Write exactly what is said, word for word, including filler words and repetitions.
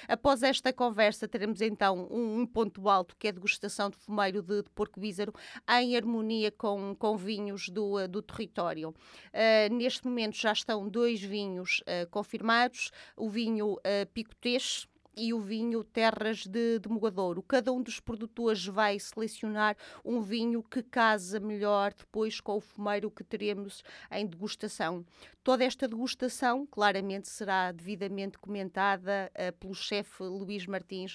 Após esta conversa, teremos então um, um ponto alto, que é a degustação de fumeiro de, de porco bízaro, em harmonia com, com vinhos do, eh, do território. Uh, neste momento já estão dois vinhos uh, confirmados, o vinho uh, Picotês e o vinho Terras de, de Mogadouro. Cada um dos produtores vai selecionar um vinho que casa melhor depois com o fumeiro que teremos em degustação. Toda esta degustação, claramente, será devidamente comentada uh, pelo chefe Luís Martins